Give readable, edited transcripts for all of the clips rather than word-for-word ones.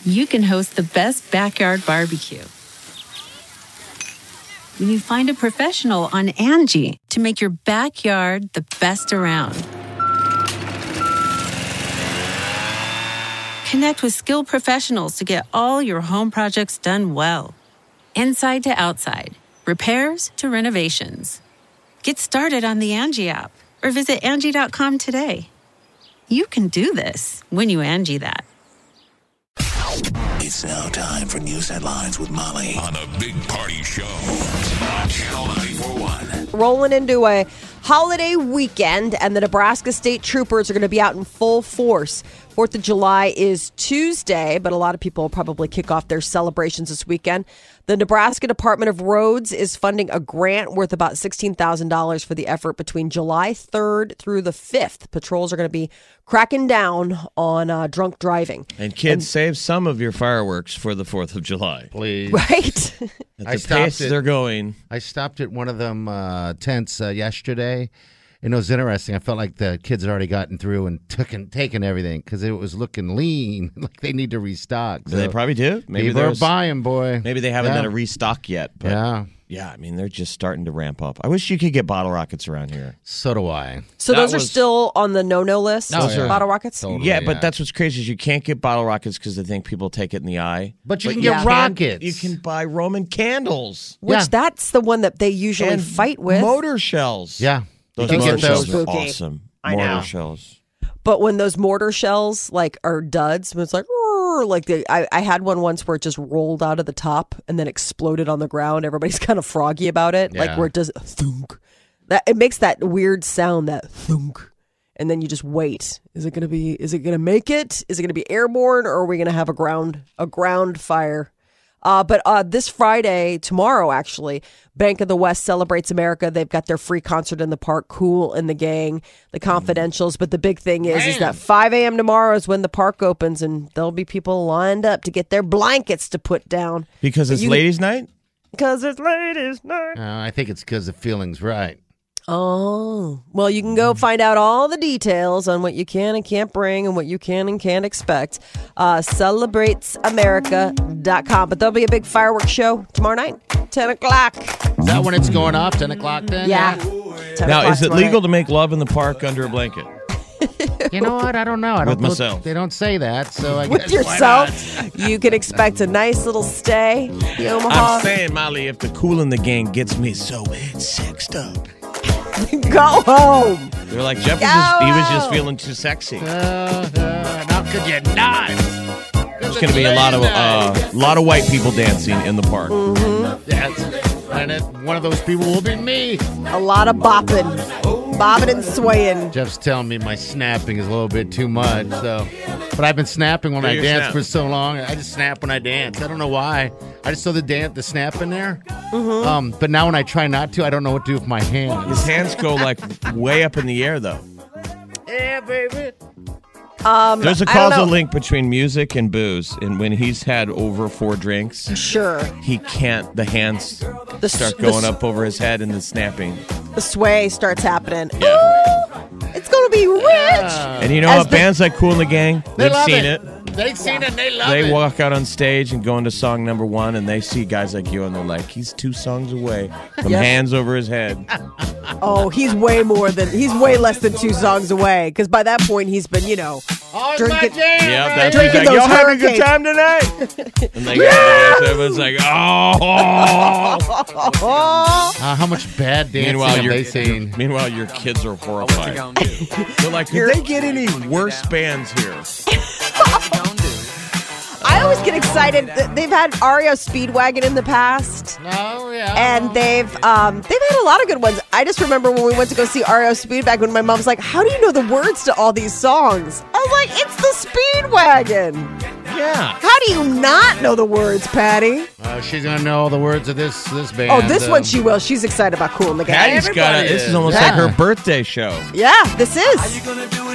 you can host the best backyard barbecue. When you find a professional on Angie to make your backyard the best around. Connect with skilled professionals to get all your home projects done well. Inside to outside, repairs to renovations. Get started on the Angie app or visit Angie.com today. You can do this when you Angie that. It's now time for news headlines with Molly on a big party show on Channel 94.1. Rolling into a holiday weekend, and the Nebraska State Troopers are going to be out in full force. 4th of July is Tuesday, but a lot of people will probably kick off their celebrations this weekend. The Nebraska Department of Roads is funding a grant worth about $16,000 for the effort between July 3rd through the 5th. Patrols are going to be cracking down on drunk driving. And kids, save some of your fireworks for the 4th of July. Please. Right? At the pace they're going. I stopped at one of them tents yesterday, and it was interesting. I felt like the kids had already gotten through and taken everything because it was looking lean, like they need to restock. So They probably do. Maybe they're buying, boy. Maybe they haven't done a restock yet. But Yeah, I mean, they're just starting to ramp up. I wish you could get bottle rockets around here. so do I. So those are still on the no-no list, Oh, yeah. bottle rockets? Totally, Yeah, but that's what's crazy is you can't get bottle rockets because they think people take it in the eye. But you can get rockets. You can buy Roman candles. Which that's the one that they usually and fight with. Motor shells. Yeah. Those You can motor get those. shells are Spooky. awesome. I know. Mortar shells. But when those mortar shells are duds, it's like, I had one once where it just rolled out of the top and then exploded on the ground. Everybody's kind of froggy about it, like where it does thunk. It makes that weird sound, that thunk. And then you just wait. Is it going to make it? Is it going to be airborne, or are we going to have a ground fire? But this Friday, tomorrow actually, Bank of the West celebrates America. They've got their free concert in the park, Kool and the Gang, the Confidentials. But the big thing is that 5 a.m. tomorrow is when the park opens, and there'll be people lined up to get their blankets to put down. Because it's ladies' night? Because it's ladies' night. I think it's because the feeling's right. Oh, well, you can go find out all the details on what you can and can't bring and what you can and can't expect. CelebratoAmerica.com. But there'll be a big fireworks show tomorrow night, 10 o'clock. Is that when it's going off, 10 o'clock then? Yeah. 10 Now, o'clock is it tomorrow legal night. to make love in the park under a blanket? You know what? I don't know. With myself. They don't say that, so I With guess yourself? You can expect a nice little stay. The Omaha. I'm saying, Molly, if the Kool and the Gang gets me so sexed up. Go home. They're like, Jeff he was just feeling too sexy. How could you not? There's going to be a lot of white people dancing in the park. And one of those people will be me. A lot of bobbing and swaying. Jeff's telling me my snapping is a little bit too much, but I've been snapping when I your dance snap. for so long. I just snap when I dance. I don't know why. I just saw the snap in there. But now when I try not to, I don't know what to do with my hands. His hands go like way up in the air, though. Yeah, baby. There's a I don't causal know. link between music and booze, and when he's had over 4 drinks, Sure. he can't. The hands start the going up over his head and the snapping. The sway starts happening. Yeah. Ooh, it's going to be rich. And you know As what? the- Bands like Kool and the Gang, they've love seen it. it. They've seen it. They love They it. walk out on stage and go into song number 1, and they see guys like you, and they're like, he's 2 songs away from Yes. hands over his head. Oh, he's way less than 2 songs away. Because by that point, he's been, Oh, Drink it's it. my jam, Yeah, baby. that's what he's like. Drinking Y'all those having a good hurricanes. time tonight? And they everyone's like, oh. How much bad dancing have they seen? Meanwhile, your kids are horrified. They're like, did they get any worse bands here? I always get excited. They've had REO Speedwagon in the past. Oh, yeah. And they've had a lot of good ones. I just remember when we went to go see REO Speedwagon, my mom was like, how do you know the words to all these songs? I was like, it's the Speedwagon. Yeah. How do you not know the words, Patty? She's going to know the words of this band. Oh, this one she will. She's excited about Kool and the Gang. Patty's got it. This is almost Yeah. like her birthday show. Yeah, this is.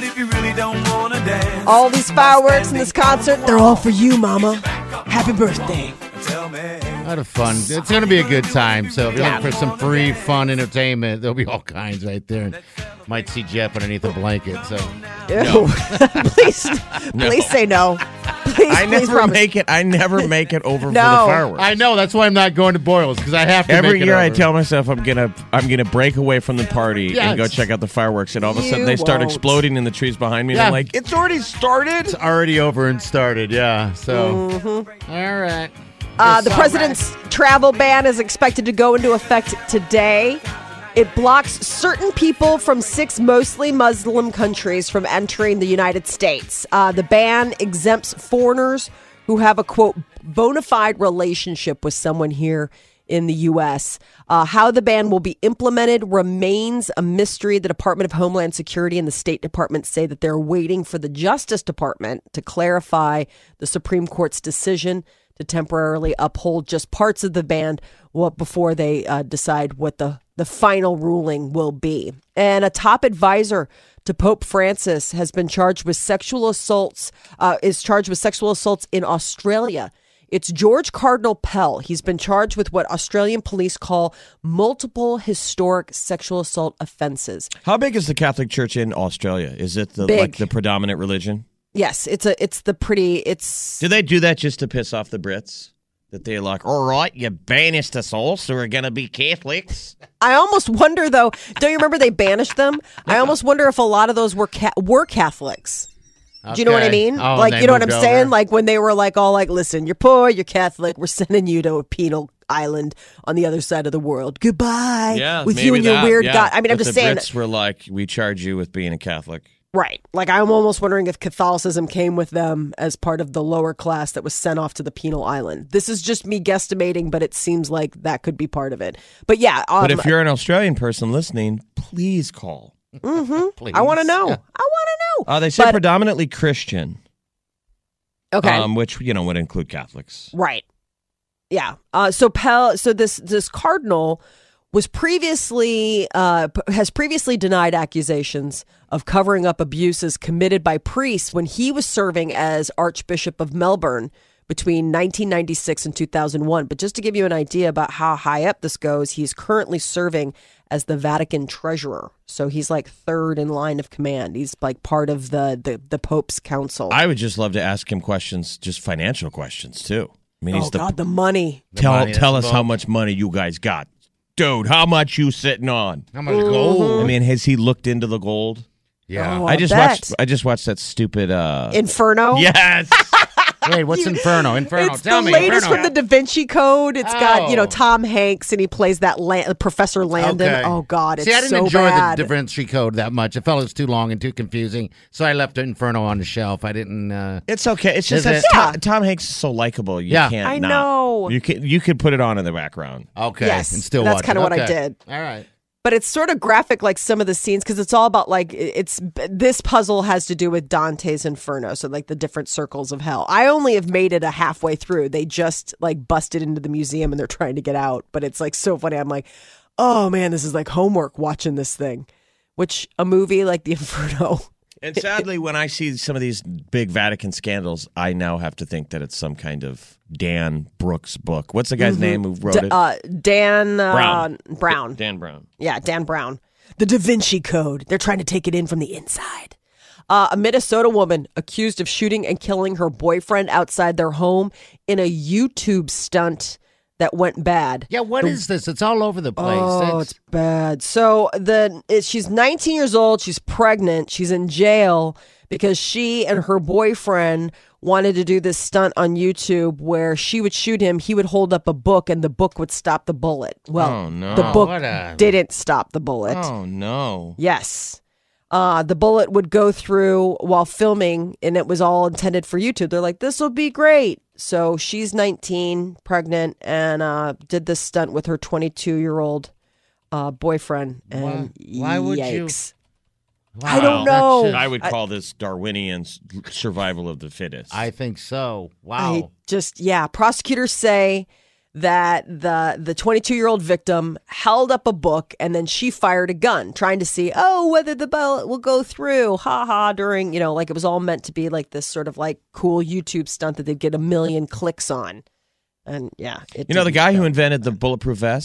All these fireworks in this concert, they're all for you, Mama. Happy birthday. A lot of fun. It's going to be a good time. So if you're looking for some free, fun entertainment, there'll be all kinds right there. And might see Jeff underneath a blanket. So Ew. Please say no. Please, I never make it over for the fireworks. I know. That's why I'm not going to Boyles, because I have to. Every make it year I over. tell myself I'm gonna break away from the party and go check out the fireworks, and all of a sudden they start exploding in the trees behind me. And I'm like, it's already started. It's already over and started. Yeah. So. All right. The president's travel ban is expected to go into effect today. It blocks certain people from 6 mostly Muslim countries from entering the United States. The ban exempts foreigners who have a, quote, bona fide relationship with someone here in the U.S. How the ban will be implemented remains a mystery. The Department of Homeland Security and the State Department say that they're waiting for the Justice Department to clarify the Supreme Court's decision to temporarily uphold just parts of the ban before they decide what the final ruling will be. And a top advisor to Pope Francis has been charged with sexual assaults, in Australia. It's George Cardinal Pell. He's been charged with what Australian police call multiple historic sexual assault offenses. How big is the Catholic Church in Australia? Is it the predominant religion? Yes, Do they do that just to piss off the Brits? That they're like, all right, you banished us all, so we're going to be Catholics? I almost wonder, though, don't you remember they banished them? I almost wonder if a lot of those were Catholics. Okay. Do you know what I mean? Oh, like, you know what I'm saying? Over. Like when they were like, listen, you're poor, you're Catholic, we're sending you to a penal island on the other side of the world. Goodbye with you and your weird God. I mean, I'm just saying. The Brits were like, we charge you with being a Catholic. Right. Like, I'm almost wondering if Catholicism came with them as part of the lower class that was sent off to the penal island. This is just me guesstimating, but it seems like that could be part of it. But yeah. But if you're an Australian person listening, please call. Please. I want to know. Yeah. I want to know. They say predominantly Christian. Okay. Which, would include Catholics. Right. Yeah. So this cardinal has previously denied accusations of covering up abuses committed by priests when he was serving as Archbishop of Melbourne between 1996 and 2001. But just to give you an idea about how high up this goes, he's currently serving as the Vatican treasurer. So he's like third in line of command. He's like part of the Pope's council. I would just love to ask him questions, just financial questions too. I mean, the money. Tell us how much money you guys got. Dude, how much you sitting on? How much gold? I mean, has he looked into the gold? Yeah. Oh, I just watched that stupid Inferno? Yes. Wait, what's Inferno? It's Tell the me. latest Inferno. from the Da Vinci Code. It's got, Tom Hanks, and he plays that Professor Landon. Okay. Oh, God, it's so bad. See, I didn't enjoy the Da Vinci Code that much. I felt it was too long and too confusing, so I left Inferno on the shelf. I didn't... It's okay. It's just that Tom Hanks is so likable. You can't I not. know. You could put it on in the background. Okay. Yes, and still that's watch kind it. of what I Okay. did. All right. But it's sort of graphic, like some of the scenes, because it's all about this puzzle has to do with Dante's Inferno, so like the different circles of hell. I only have made it a halfway through. They just like busted into the museum and they're trying to get out. But it's like so funny. I'm like, oh man, this is like homework watching this thing. Which a movie like the Inferno. And sadly, when I see some of these big Vatican scandals, I now have to think that it's some kind of Dan Brooks book. What's the guy's name who wrote it? Dan Brown. Dan Brown. Yeah, Dan Brown. The Da Vinci Code. They're trying to take it in from the inside. A Minnesota woman accused of shooting and killing her boyfriend outside their home in a YouTube stunt that went bad. Yeah, what is this? It's all over the place. Oh, it's bad. So she's 19 years old. She's pregnant. She's in jail because she and her boyfriend wanted to do this stunt on YouTube where she would shoot him. He would hold up a book and the book would stop the bullet. Well, the book didn't stop the bullet. Oh, no. Yes. The bullet would go through while filming, and it was all intended for YouTube. They're like, this will be great. So she's 19, pregnant, and did this stunt with her 22-year-old boyfriend. And why would yikes. Wow. I don't know. I would call this Darwinian survival of the fittest. I think so. Wow. Prosecutors say that the 22-year-old victim held up a book and then she fired a gun trying to see, whether the bullet will go through. During, like it was all meant to be like this sort of like cool YouTube stunt that they'd get 1 million clicks on. And yeah. the guy who invented the bulletproof vest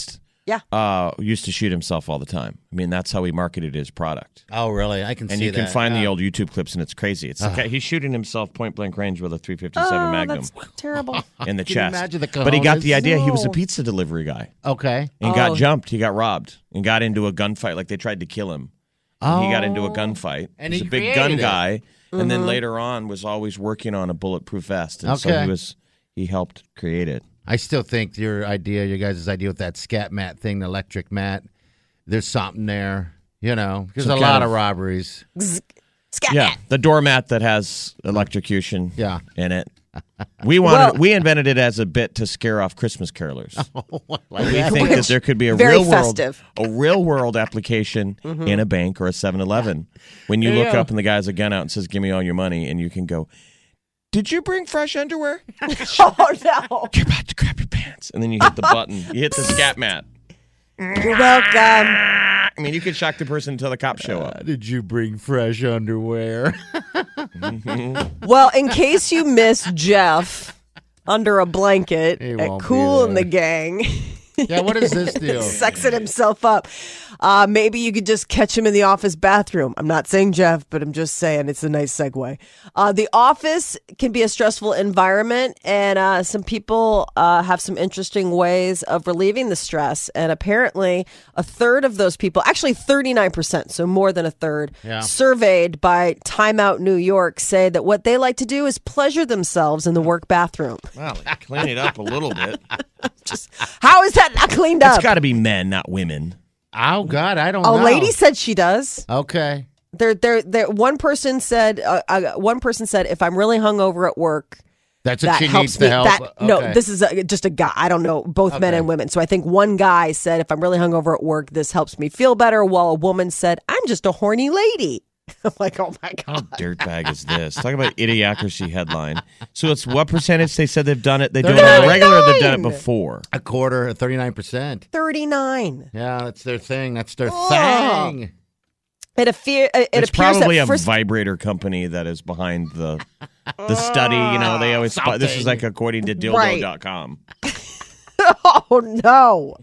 used to shoot himself all the time. I mean, that's how he marketed his product. Oh, really? I can see that. And you can find the old YouTube clips, and it's crazy. It's like he's shooting himself point blank range with a .357 Magnum. That's terrible. In the Can you chest. imagine the But he got the cojones? idea. He was a pizza delivery guy. Okay. And got jumped. He got robbed and got into a gunfight. Like they tried to kill him. And he got into a gunfight. And He's he a big created gun it. guy. And then later on was always working on a bulletproof vest. And so he helped create it. I still think your guys' idea with that scat mat thing, the electric mat, there's something there. There's a lot of robberies. Scat. The doormat that has electrocution in it. We invented it as a bit to scare off Christmas carolers. We think that there could be a Very real world application in a bank or a 7-Eleven. When you look up and the guy has a gun out and says, "Give me all your money," and you can go, "Did you bring fresh underwear?" Oh, no. You're about to crap your pants. And then you hit the button. You hit the scat mat. You're welcome. I mean, you could shock the person until the cops show up. Did you bring fresh underwear? Well, in case you missed Jeff under a blanket He at won't Cool be and there. the Gang. Yeah, what is this deal? Sexing himself up. Maybe you could just catch him in the office bathroom. I'm not saying Jeff, but I'm just saying it's a nice segue. The office can be a stressful environment, and some people have some interesting ways of relieving the stress. And apparently, a third of those people, actually 39%, so more than a third, surveyed by Time Out New York, say that what they like to do is pleasure themselves in the work bathroom. Well, clean it up a little bit. How is that not cleaned up? It's got to be men, not women. Oh, God, I don't A know. lady said she does. Okay. One person said, if I'm really hungover at work, That's what that she helps needs me. to help. No, Okay. this is just a guy. I don't know, both men and women. So I think one guy said, if I'm really hungover at work, this helps me feel better. While a woman said, I'm just a horny lady. I'm like, oh my How God. dirtbag is this? Talk about idiocracy headline. So it's what percentage they said they've done it? They do it on the regular or they've done it before? A quarter, 39%. 39. Yeah, that's their thing. That's their thing. It appears probably that a vibrator company that is behind the study. They always this is like according to dildo.com. Oh no.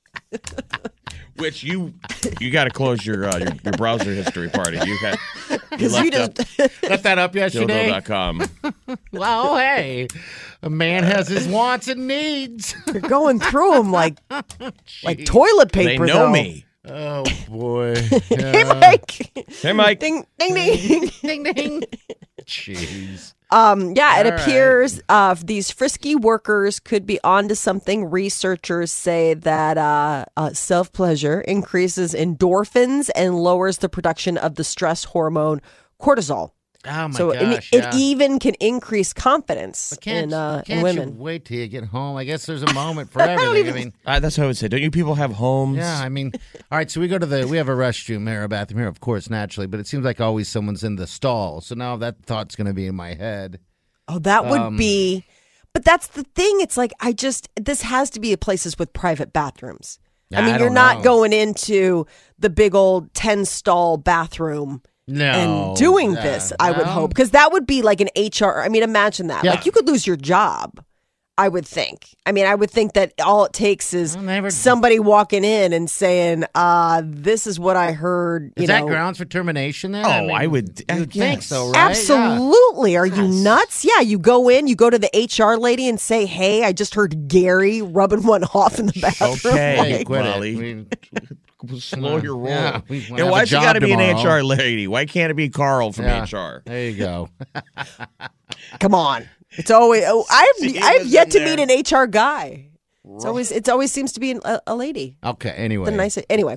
Which you got to close your browser history party. You left up Left that up yesterday. dildo.com. Well, hey, a man has his wants and needs. You're going through them like toilet They paper. know though. me. Oh, boy. Hey, Mike. Hey, Mike. Ding, ding, ding. Ding, ding. Jeez. It appears these frisky workers could be onto something. Researchers say that self-pleasure increases endorphins and lowers the production of the stress hormone cortisol. Oh, my So gosh. it even can increase confidence in Can't women. you wait till you get home? I guess there's a moment for everything. I mean, That's what I would say. Don't you people have homes? yeah, I mean, all right, so we have a restroom here, a bathroom here, of course, naturally, but it seems like always someone's in the stall. So now that thought's going to be in my head. Oh, that would be. But that's the thing. It's like this has to be places with private bathrooms. I mean, you're not going into the big old 10-stall bathroom. No. And doing this, I would hope, because that would be like an HR. I mean, imagine that. Yeah. Like you could lose your job, I would think. I mean, I would think that all it takes is somebody walking in and saying, this is what I heard. Is that grounds for termination then? I would think so, right? Absolutely. Are you nuts? Yeah, you go to the HR lady and say, hey, I just heard Gary rubbing one off in the bathroom. Okay, quit it. Molly. Slow your roll. Yeah, why's it got to be tomorrow. an HR lady? Why can't it be Carl from HR? There you go. Come on. It's always. I've was yet in to meet an HR guy. It always seems to be a lady. Okay. Anyway. Anyway.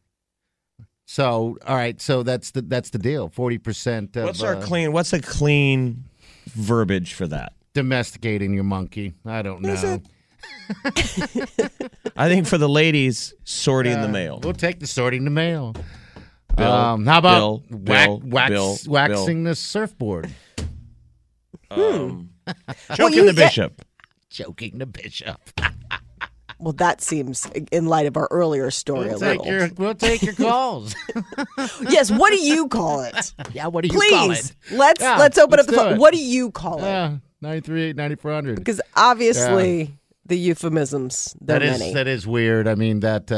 So all right. So that's the deal. 40%. What's a clean verbiage for that? Domesticating your monkey. I don't know. I think for the ladies, sorting the mail. We'll take the sorting the mail. Bill, how about Bill, waxing the surfboard? Choking the bishop. Choking the bishop. Well, that seems, in light of our earlier story, a little. We'll take your calls. Yes, what do you call it? Yeah, what do you call it? Please, let's open up the do phone. it. What do you call it? Yeah, 93-9400. Because obviously, the euphemisms. There are many. That is weird. I mean, that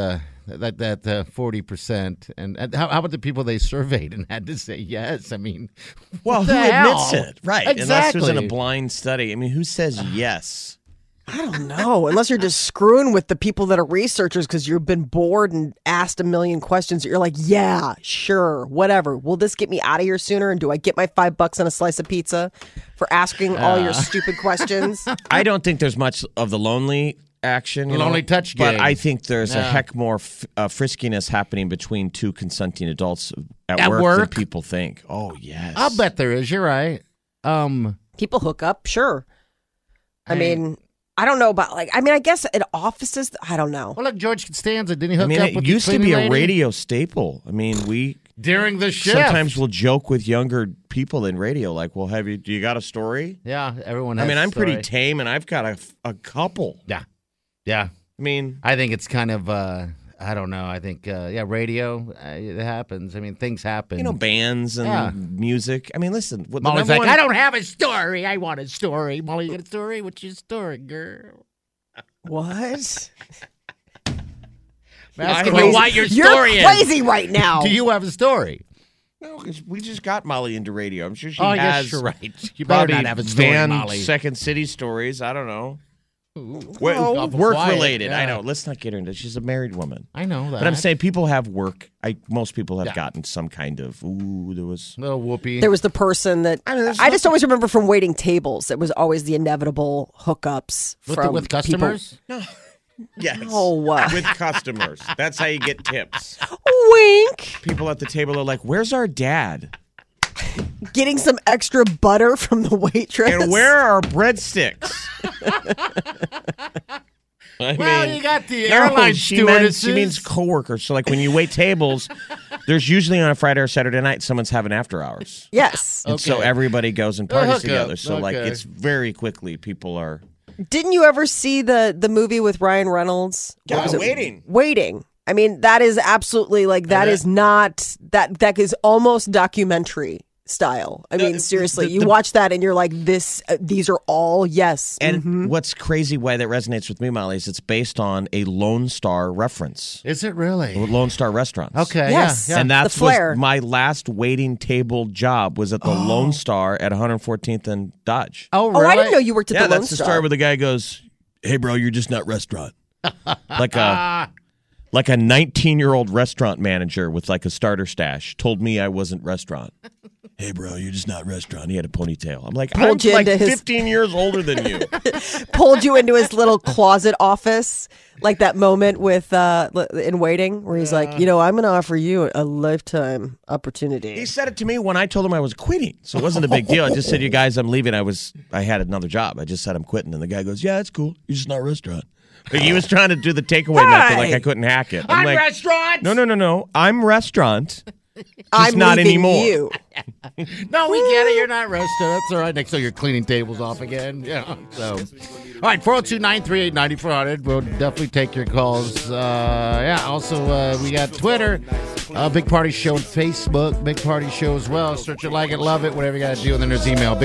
40%. And how about the people they surveyed and had to say yes? I mean, well, who admits it? Right. Exactly. Unless there's in a blind study. I mean, who says yes? I don't know. Unless you're just screwing with the people that are researchers because you've been bored and asked a million questions. You're like, yeah, sure, whatever. Will this get me out of here sooner? And do I get my $5 on a slice of pizza for asking all your stupid questions? I don't think there's much of the lonely action. Lonely touch game. But I think there's a heck more friskiness happening between two consenting adults at work than people think. Oh, yes. I'll bet there is. You're right. People hook up, sure. I mean... I don't know about I guess in offices, I don't know. Well, look, George Costanza, didn't he hook up with it used to be lady? A radio staple. I mean, during the shift. Sometimes we'll joke with younger people in radio, like, well, do you got a story? Yeah, everyone has I'm a story. pretty tame, and I've got a couple. Yeah. I mean, I think it's kind of, I don't know. I think, radio, it happens. I mean, things happen. Bands and music. I mean, listen. Molly's like, I don't have a story. I want a story. Molly, you got a story? What's your story, girl? What? Asking me what your story You're crazy right now. Do you have a story? No, because we just got Molly into radio. I'm sure she has. Yes, you're right. You better not have a story, Molly. Second City stories. I don't know. Work related. Yeah. I know. Let's not get her into. She's a married woman. I know that. But I'm saying people have work. Most people have gotten some kind of. There was little whoopee. There was the person that I just always remember from waiting tables. It was always the inevitable hookups with customers. People. No. Yes. Oh, with customers. That's how you get tips. Wink. People at the table are like, "Where's our dad?" Getting some extra butter from the waitress. And where are our breadsticks? You got the airline stewardesses. She means coworkers. So, like, when you wait tables, there's usually on a Friday or Saturday night, someone's having after hours. Yes. And so everybody goes and parties together. So, it's very quickly people are... Didn't you ever see the movie with Ryan Reynolds? Yeah, Waiting. Waiting. I mean, that is absolutely, that is not... That is almost documentary style. I mean, seriously, you watch that and you're like, these are all yes. And what's crazy, why that resonates with me, Molly, is it's based on a Lone Star reference. Is it really? Lone Star restaurants. Okay. Yes. Yeah. And that's my last waiting table job was at the Lone Star at 114th and Dodge. Oh, really? Oh, I didn't know you worked at the Lone that's Star. the story where the guy goes, "Hey, bro, you're just not restaurant." Like a 19-year-old restaurant manager with a starter stash told me I wasn't restaurant. "Hey, bro, you're just not restaurant." He had a ponytail. I'm like, I'm 15 years older than you. Pulled you into his little closet office, like that moment with in Waiting, where he's like, I'm going to offer you a lifetime opportunity. He said it to me when I told him I was quitting, so it wasn't a big deal. I just said, "You guys, I'm leaving." I had another job. I just said I'm quitting, and the guy goes, "Yeah, it's cool. You're just not restaurant." But he was trying to do the takeaway method, like I couldn't hack it. I'm like, restaurant. No. I'm restaurant. I'm not leaving anymore. You. No, we get it. You're not restaurant. That's all right. Next time you're cleaning tables off again. Yeah. So, all right. 402-938-9400. We'll definitely take your calls. Also, we got Twitter, Big Party Show, and Facebook, Big Party Show as well. Search it, like it, love it, whatever you got to do. And then there's email,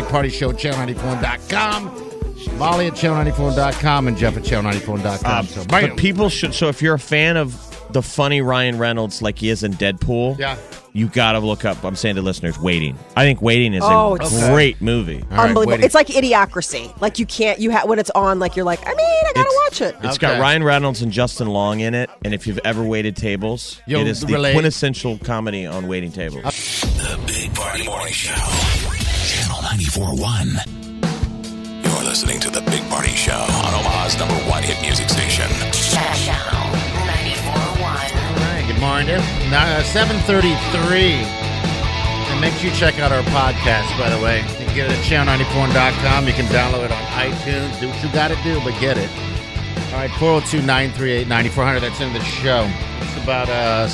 bigpartyshow@channel94.com. Molly at channel94.com and Jeff at channel94.com. But people should. So if you're a fan of the funny Ryan Reynolds like he is in Deadpool, you got to look up. I'm saying to listeners, Waiting. I think Waiting is a great movie. Unbelievable. Right, it's like Idiocracy. Like you can't. When it's on, you're like, I gotta watch it. It's got Ryan Reynolds and Justin Long in it. And if you've ever waited tables, it is the quintessential comedy on waiting tables. The Big Party Morning Show. Channel 94.1. You're listening to The Big Party Show on Omaha's #1 hit music station. Channel 94.1. All right, good morning. 7:33. And make sure you check out our podcast, by the way. You can get it at channel94.com. You can download it on iTunes. Do what you got to do, but get it. All right, 402-938-9400. That's in the show. It's about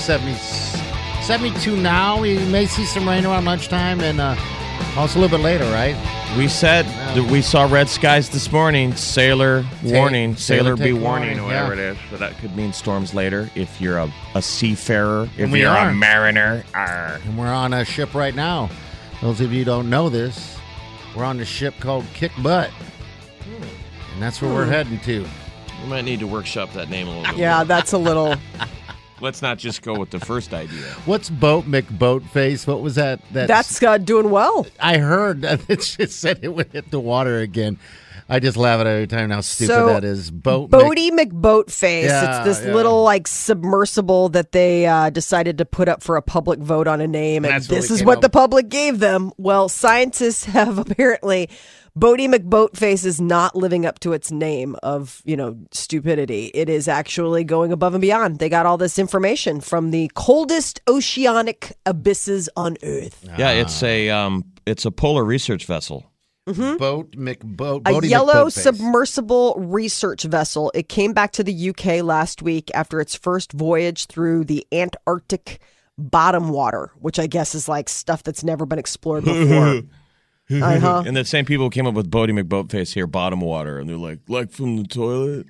72 now. We may see some rain around lunchtime and also a little bit later, right? We said that we saw red skies this morning. Sailor warning. Sailor be warning, or whatever it is. So that could mean storms later if you're a seafarer, if you're a mariner. And we're on a ship right now. Those of you who don't know this, we're on a ship called Kick Butt. And that's where we're heading to. We might need to workshop that name a little bit. Yeah, more. that's a little. Let's not just go with the first idea. What's Boat McBoatface? What was that? That's doing well. I heard that it just said it would hit the water again. I just laugh at it every time how stupid that is. Boaty McBoatface. Yeah, it's this little like submersible that they decided to put up for a public vote on a name, and this is what the public gave them. Well, scientists have apparently. Boaty McBoatface is not living up to its name of, stupidity. It is actually going above and beyond. They got all this information from the coldest oceanic abysses on Earth. Yeah, it's a polar research vessel. Mm-hmm. A yellow submersible research vessel. It came back to the UK last week after its first voyage through the Antarctic bottom water, which I guess is like stuff that's never been explored before. Uh-huh. And the same people came up with Boaty McBoatface here, bottom water, and they're like from the toilet.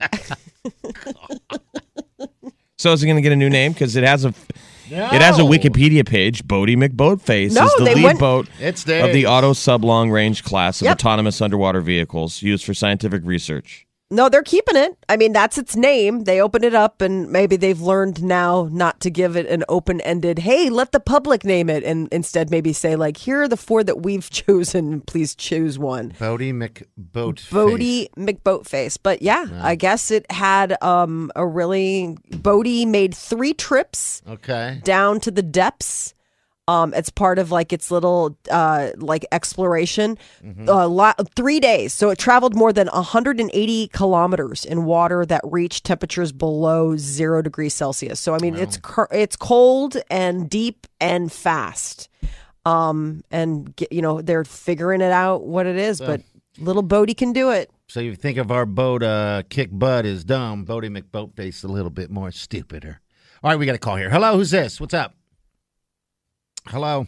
So is it going to get a new name? Because it has a Wikipedia page. Boaty McBoatface is the lead boat of the Auto Sub Long Range class of autonomous underwater vehicles used for scientific research. No, they're keeping it. I mean, that's its name. They opened it up, and maybe they've learned now not to give it an open-ended, hey, let the public name it, and instead maybe say, like, here are the 4 that we've chosen. Please choose one. Boaty McBoatface. Boaty McBoatface. But yeah, I guess it had Boaty made 3 trips down to the depths. It's part of like its little exploration. 3 days. So it traveled more than 180 kilometers in water that reached temperatures below 0 degrees Celsius. So I mean, it's cold and deep and fast. And they're figuring it out what it is, but little Boaty can do it. So you think of our boat, kick butt is dumb. Boaty McBoatface a little bit more stupider. All right, we got a call here. Hello, who's this? What's up? Hello.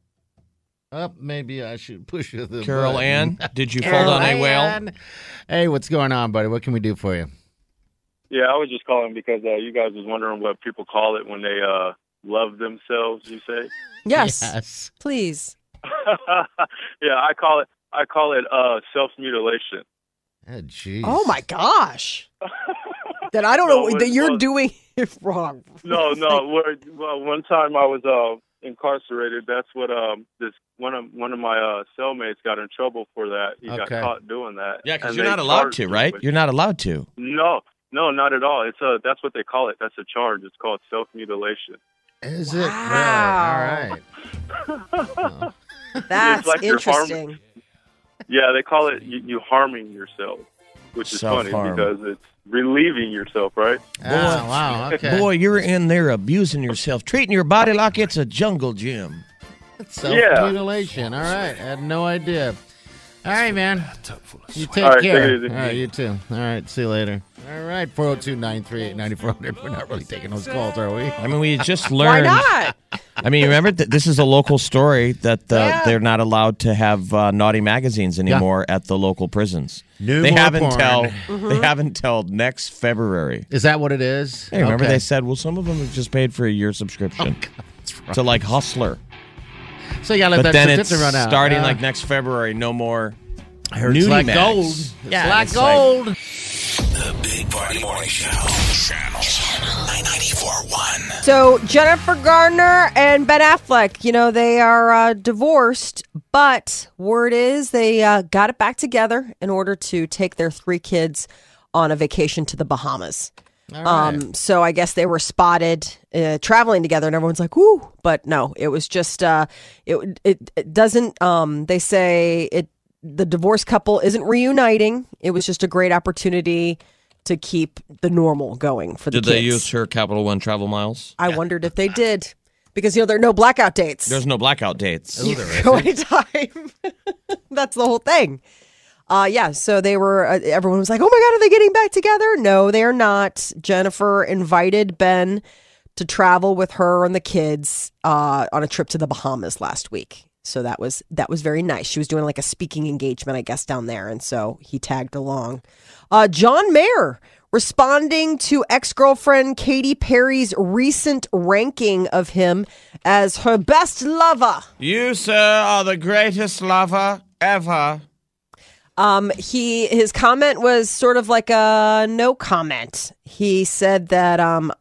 Maybe I should push the Carol button. Ann, did you fall down a whale? Hey, what's going on, buddy? What can we do for you? Yeah, I was just calling because you guys was wondering what people call it when they love themselves, you say? Yes. Please. Yeah, I call it self-mutilation. Oh, jeez. Oh, my gosh. That I don't know that you're doing it wrong. No. Well, one time I was incarcerated. That's what one of my cellmates got in trouble for that. He got caught doing that. Yeah, because you're not allowed to, right? You're not allowed to. No, not at all. That's what they call it. That's a charge. It's called self-mutilation. Is it? Wow. All right. That's like interesting. Yeah, they call it you harming yourself, which is funny because it's relieving yourself, right? Wow. Okay. Boy, you're in there abusing yourself, treating your body like it's a jungle gym. Self-mutilation. All right. I had no idea. All right, man. You take care. All right, you too. All right, see you later. All right, 402-938-9400. We're not really taking those calls, are we? I mean, we just learned. Why not? I mean, remember that this is a local story that they're not allowed to have naughty magazines anymore at the local prisons. They haven't till next February. Is that what it is? Hey, remember they said, well, some of them have just paid for a year subscription to like Hustler. So you gotta let but that then it's run out. Starting like next February, no more. I heard it's like gold. It's like gold. The Big Party Morning Show. Channel 994.1. So Jennifer Garner and Ben Affleck, they are divorced, but word is they got it back together in order to take their 3 kids on a vacation to the Bahamas. Right. So I guess they were spotted traveling together, and everyone's like, "Woo!" But no, it was just it doesn't. They say the divorced couple isn't reuniting. It was just a great opportunity to keep the normal going for the kids. Did they use her Capital One travel miles? I wondered if they did. Because, there are no blackout dates. There's no blackout dates. You can go anytime. That's the whole thing. So they were, everyone was like, oh my God, are they getting back together? No, they are not. Jennifer invited Ben to travel with her and the kids on a trip to the Bahamas last week. So that was very nice. She was doing like a speaking engagement, I guess, down there. And so he tagged along. John Mayer responding to ex-girlfriend Katy Perry's recent ranking of him as her best lover. You, sir, are the greatest lover ever. His comment was sort of like a no comment. He said that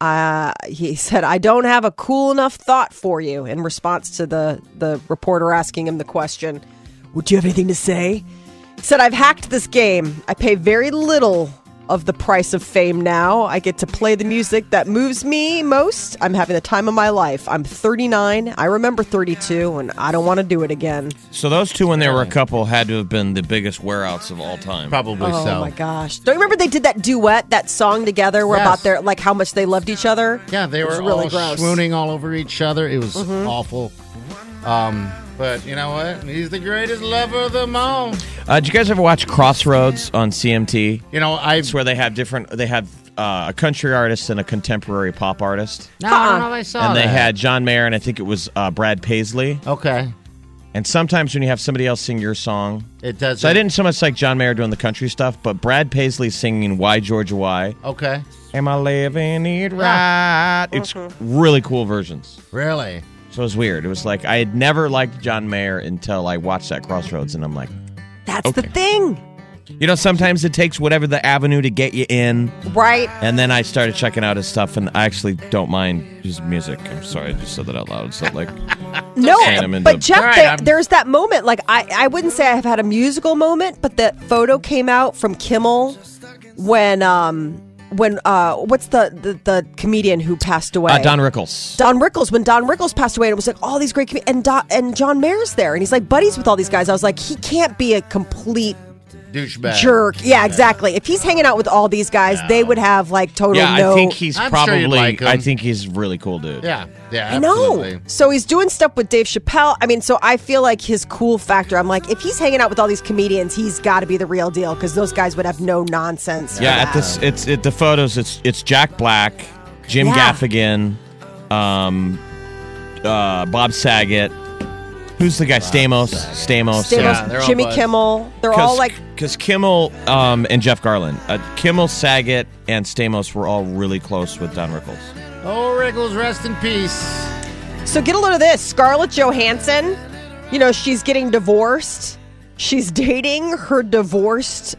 I don't have a cool enough thought for you in response to the reporter asking him the question, would you have anything to say? He said, I've hacked this game. I pay very little of the price of fame now. I get to play the music that moves me most. I'm having the time of my life. I'm 39. I remember 32, and I don't want to do it again. So those two, when they were a couple, had to have been the biggest wear-outs of all time. Probably so. Oh, my gosh. Don't you remember they did that duet, that song together, where about their, like, how much they loved each other? Yeah, they were really all gross. swooning all over each other. It was awful. But you know what? He's the greatest lover of them all. Did you guys ever watch Crossroads on CMT? You know, it's where they have a country artist and a contemporary pop artist. No, I don't know if I saw and that. they had John Mayer and I think it was Brad Paisley. Okay. And sometimes when you have somebody else sing your song, it does. So I didn't so much like John Mayer doing the country stuff, but Brad Paisley singing "Why Georgia Why." Okay. Am I living it right? It's really cool versions. Really? So it was weird. It was like I had never liked John Mayer until I watched that Crossroads, and I'm like, that's the thing. You know, sometimes it takes whatever the avenue to get you in. Right. And then I started checking out his stuff, and I actually don't mind his music. I'm sorry, I just said that out loud. It's not like... No, but Jeff, there's that moment. Like, I wouldn't say I've had a musical moment, but that photo came out from Kimmel when what's the comedian who passed away? Don Rickles. Don Rickles. When Don Rickles passed away, and it was like all these great and John Mayer's there, and he's like buddies with all these guys. I was like, he can't be a complete douchebag jerk. Yeah, exactly. If he's hanging out with all these guys, they would have like total I think he's probably. Sure I think he's a really cool dude. Yeah, I know. So he's doing stuff with Dave Chappelle. I mean, so I feel like his cool factor. I'm like, if he's hanging out with all these comedians, he's got to be the real deal because those guys would have no nonsense. Yeah, at the photos, it's Jack Black, Jim Gaffigan, Bob Saget. Who's the guy? Stamos. Yeah, Jimmy Kimmel. They're all like... Because Kimmel and Jeff Garland. Kimmel, Saget, and Stamos were all really close with Don Rickles. Oh, Rickles, rest in peace. So get a load of this. Scarlett Johansson, you know, she's getting divorced. She's dating her divorced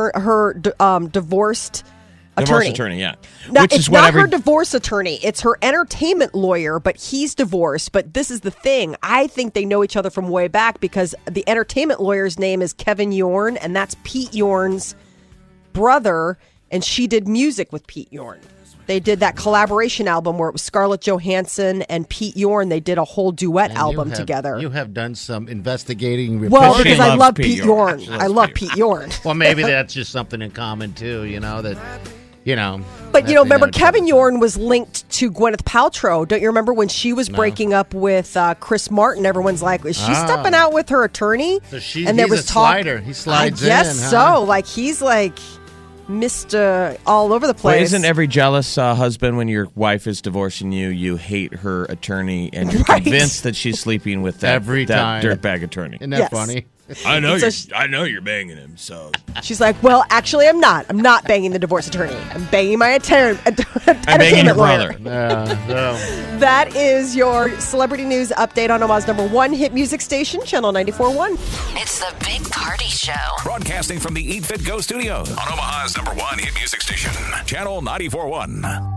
Divorce attorney, yeah. Now, it's not her divorce attorney. It's her entertainment lawyer, but he's divorced. But this is the thing. I think they know each other from way back because the entertainment lawyer's name is Kevin Yorn, and that's Pete Yorn's brother, and she did music with Pete Yorn. They did that collaboration album where it was Scarlett Johansson and Pete Yorn. They did a whole duet album together. You have done some investigating. Well, because I love Pete Yorn. I love Pete Yorn. Well, maybe that's just something in common, too, you know, that... You know, but you know, remember Kevin Yorn was linked to Gwyneth Paltrow. Don't you remember when she was breaking up with Chris Martin? Everyone's like, is she stepping out with her attorney? So and there was a slider. He slides in. Yes, so like he's like Mr. all over the place. Well, isn't every jealous husband when your wife is divorcing you, you hate her attorney and you're convinced that she's sleeping with that dirtbag attorney? Isn't that funny? I know you're banging him, so. She's like, well, actually, I'm not. I'm not banging the divorce attorney. I'm banging my entertainment lawyer. That is your celebrity news update on Omaha's #1 hit music station, Channel 94.1. It's the Big Party Show. Broadcasting from the Eat Fit Go studios on Omaha's #1 hit music station, Channel 94.1.